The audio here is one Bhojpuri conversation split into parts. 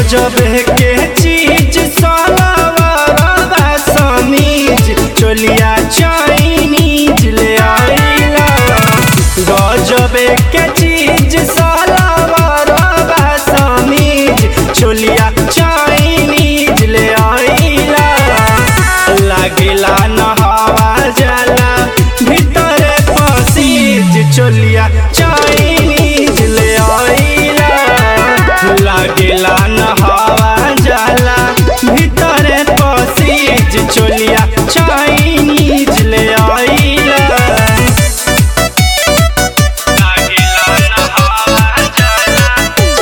गजब के चीज सलवार समीज चोलिया चाइनीज ले आइला। गजब के चीज सलवार समीज चोलिया चाइनीज ले आइला। लागेला नहावा जाला भीतर पसीज चोलिया चाइनीज ले आइला। लागेला नहावा जाला भीतर पसीज चोलिया चाइनीज ले आइला। लागेला नहावा जाला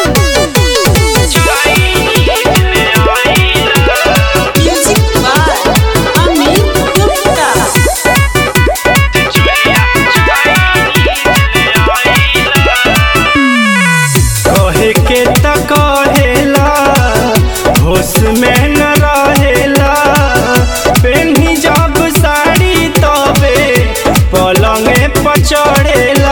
चाइनीज ले आइला। Music by Amit Gupta. कहे के त कहेला होश में न रहेला। पेन्ही जब साड़ी तबे पलंगे पर चढ़ेला।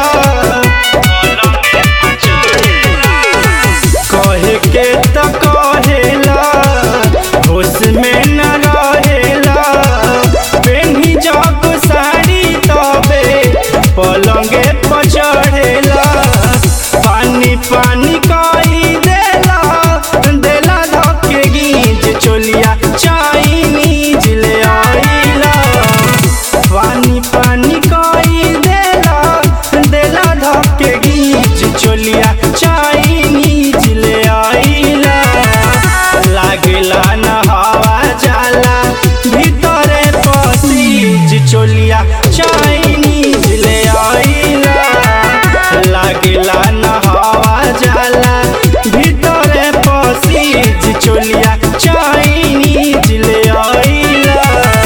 कहे के त कहेला होश में न रहेला। पेन्ही जब साड़ी तबे पलंगे पर चढ़ेला। पानी पानी कई देला देला धके गीज चोलिया चाइनीज ले आइला। पानी पानी कई देला देला धके गीज चोलिया चाइनीज ले आइला। लागेला नहावा जाला भीतरे पसीज चोलिया चाइनीज ले आइला। लागेला नहावा जाला भीतरे पसीज चोलिया चाइनीज ले आइला।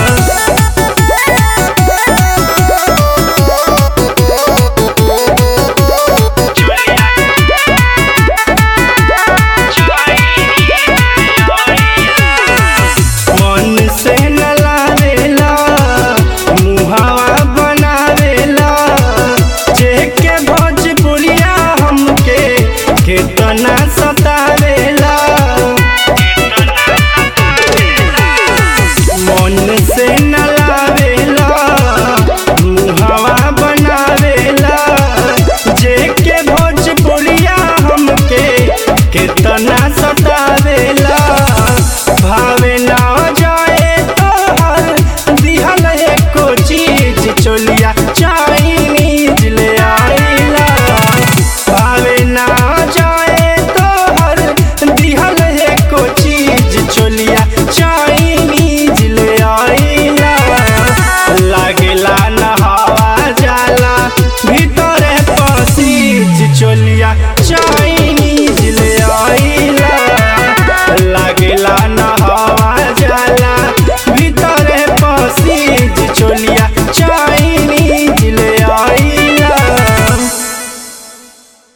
मन से न लावेला मुहावा बनावेला। जेके भोजपुरिया हमके केतना सतावेला। मन से न लावेला मुहावा बनावेला। जेके भोजपुरिया हमके केतना सतावेला। भावे ना जाए तो हर दिहल एको चीज चोलिया